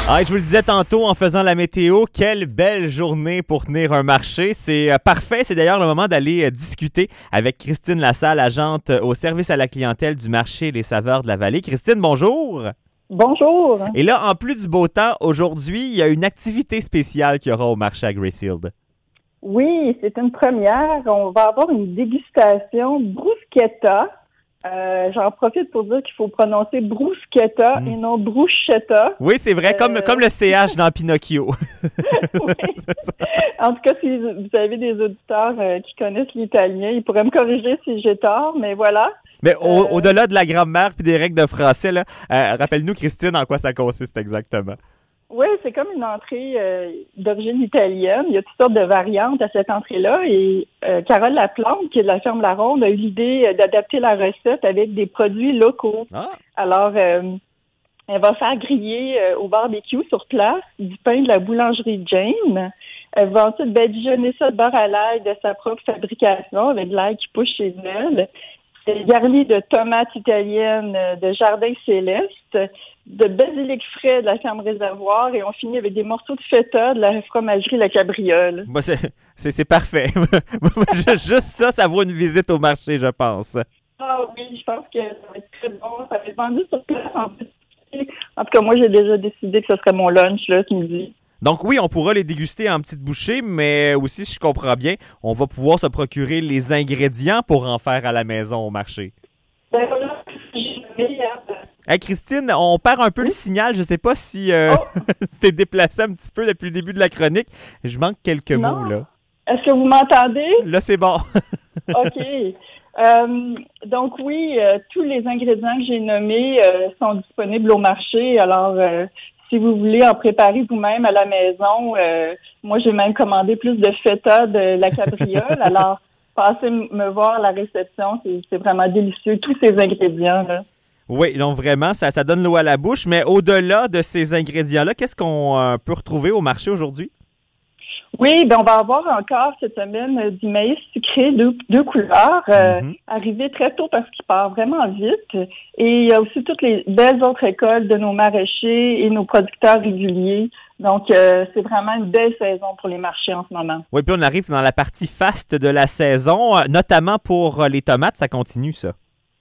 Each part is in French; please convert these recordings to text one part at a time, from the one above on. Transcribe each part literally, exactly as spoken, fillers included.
Ah, je vous le disais tantôt en faisant la météo, quelle belle journée pour tenir un marché. C'est euh, parfait. C'est d'ailleurs le moment d'aller euh, discuter avec Christine Lassalle, agente euh, au service à la clientèle du marché Les Saveurs de la Vallée. Christine, bonjour. Bonjour. Et là, en plus du beau temps, aujourd'hui, il y a une activité spéciale qu'il y aura au marché à Gracefield. Oui, c'est une première. On va avoir une dégustation bruschetta. Euh, j'en profite pour dire qu'il faut prononcer bruschetta mmh. et non bruschetta. Oui, c'est vrai, euh... comme, comme le C H dans Pinocchio. Oui. En tout cas, si vous avez des auditeurs euh, qui connaissent l'italien, ils pourraient me corriger si j'ai tort, mais voilà. Mais au, euh... au-delà de la grammaire et des règles de français, là, euh, rappelle-nous, Christine, en quoi ça consiste exactement. Oui, c'est comme une entrée euh, d'origine italienne. Il y a toutes sortes de variantes à cette entrée-là. Et euh, Carole Laplante, qui est de la ferme La Ronde, a eu l'idée euh, d'adapter la recette avec des produits locaux. Ah. Alors, euh, elle va faire griller euh, au barbecue sur place du pain de la boulangerie Jane. Elle va ensuite badigeonner ça de beurre à l'ail de sa propre fabrication avec de l'ail qui pousse chez elle. C'est garni de tomates italiennes de Jardin Céleste, de basilic frais de la ferme Réservoir et on finit avec des morceaux de feta de la fromagerie La Cabriole. Bah c'est, c'est, c'est parfait. Juste ça, ça vaut une visite au marché, je pense. Ah oui, je pense que ça va être très bon. Ça va être vendu sur place en petit. En tout cas, moi, j'ai déjà décidé que ce serait mon lunch là, ce midi. Donc oui, on pourra les déguster en petites bouchées, mais aussi, si je comprends bien, on va pouvoir se procurer les ingrédients pour en faire à la maison au marché. Ben voilà, j'ai Hey Christine, on perd un peu oui? le signal. Je ne sais pas si euh, oh. tu t'es déplacé un petit peu depuis le début de la chronique. Je manque quelques non. mots, là. Est-ce que vous m'entendez? Là, c'est bon. OK. Euh, donc oui, euh, tous les ingrédients que j'ai nommés euh, sont disponibles au marché. Alors, euh, si vous voulez en préparer vous-même à la maison, euh, moi, j'ai même commandé plus de feta de la Cabriole. Alors, passez me voir à la réception. C'est, c'est vraiment délicieux, tous ces ingrédients-là. Oui, donc vraiment, ça, ça donne l'eau à la bouche. Mais au-delà de ces ingrédients-là, qu'est-ce qu'on euh, peut retrouver au marché aujourd'hui? Oui, ben on va avoir encore cette semaine euh, du maïs sucré de deux couleurs, euh, mm-hmm. arrivé très tôt parce qu'il part vraiment vite. Et il y a aussi toutes les belles autres récoltes de nos maraîchers et nos producteurs réguliers. Donc, euh, c'est vraiment une belle saison pour les marchés en ce moment. Oui, puis on arrive dans la partie faste de la saison, notamment pour les tomates, ça continue ça?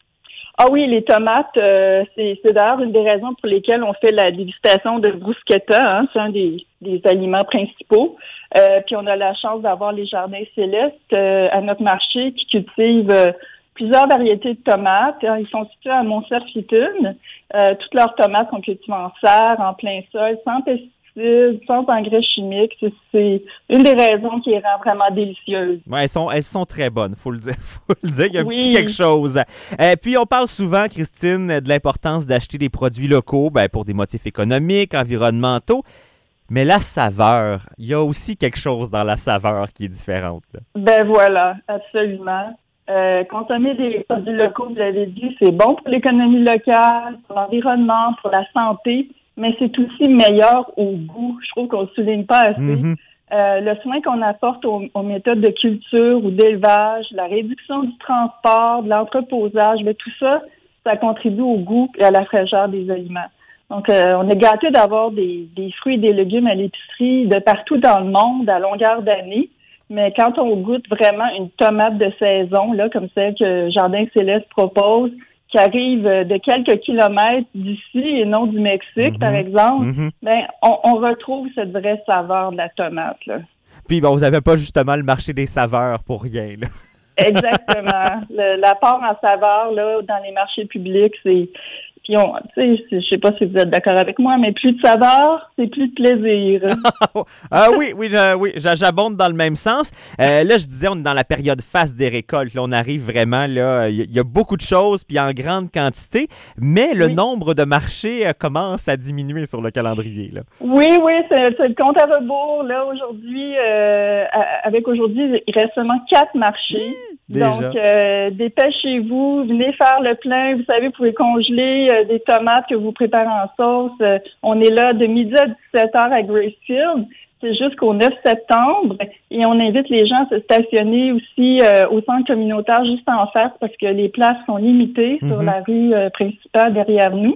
Ah oui, les tomates, euh, c'est, c'est d'ailleurs une des raisons pour lesquelles on fait la dégustation de bruschetta. Hein, c'est un des, des aliments principaux. Euh, puis on a la chance d'avoir les Jardins Célestes euh, à notre marché qui cultivent euh, plusieurs variétés de tomates. Ils sont situés à Montserrat-Fitune. Euh, toutes leurs tomates sont cultivées en serre, en plein sol, sans pesticides, sans engrais chimiques. C'est, c'est une des raisons qui les rend vraiment délicieuses. Oui, elles sont, elles sont très bonnes, faut le dire. Faut le dire, il y a un oui. petit quelque chose. Euh, puis on parle souvent, Christine, de l'importance d'acheter des produits locaux ben, pour des motifs économiques, environnementaux. Mais la saveur, il y a aussi quelque chose dans la saveur qui est différente. Là. Ben voilà, absolument. Euh, consommer des produits locaux, vous l'avez dit, c'est bon pour l'économie locale, pour l'environnement, pour la santé, mais c'est aussi meilleur au goût. Je trouve qu'on ne souligne pas assez. Mm-hmm. Euh, le soin qu'on apporte aux, aux méthodes de culture ou d'élevage, la réduction du transport, de l'entreposage, ben, tout ça, ça contribue au goût et à la fraîcheur des aliments. Donc, euh, on est gâtés d'avoir des, des fruits et des légumes à l'épicerie de partout dans le monde à longueur d'année. Mais quand on goûte vraiment une tomate de saison, là, comme celle que Jardin Céleste propose, qui arrive de quelques kilomètres d'ici et non du Mexique, mm-hmm. par exemple, mm-hmm. ben, on, on retrouve cette vraie saveur de la tomate, là. Puis, bon, vous n'avez pas justement le marché des saveurs pour rien, là. Exactement. Le, l'apport en saveur, là, dans les marchés publics, c'est... Puis, on, tu sais, je sais pas si vous êtes d'accord avec moi, mais plus de saveur, c'est plus de plaisir. ah oui, oui, je, oui, j'abonde dans le même sens. Euh, là, je disais, on est dans la période faste des récoltes. Là, on arrive vraiment, là, il y, y a beaucoup de choses, puis en grande quantité, mais le oui. nombre de marchés euh, commence à diminuer sur le calendrier, là. Oui, oui, c'est, c'est le compte à rebours. Là, aujourd'hui, euh, avec aujourd'hui, il reste seulement quatre marchés. Mmh, Donc, euh, dépêchez-vous, venez faire le plein. Vous savez, vous pouvez congeler des tomates que vous préparez en sauce. Euh, on est là de midi à dix-sept heures à Gracefield. C'est jusqu'au neuf septembre. Et on invite les gens à se stationner aussi euh, au centre communautaire juste en face parce que les places sont limitées mm-hmm. sur la rue euh, principale derrière nous.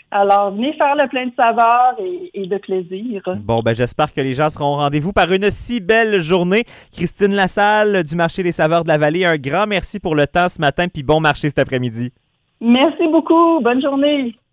Alors, venez faire le plein de saveurs et, et de plaisir. Bon, ben j'espère que les gens seront au rendez-vous par une si belle journée. Christine Lassalle du Marché des saveurs de la Vallée, un grand merci pour le temps ce matin, puis bon marché cet après-midi. Merci beaucoup. Bonne journée.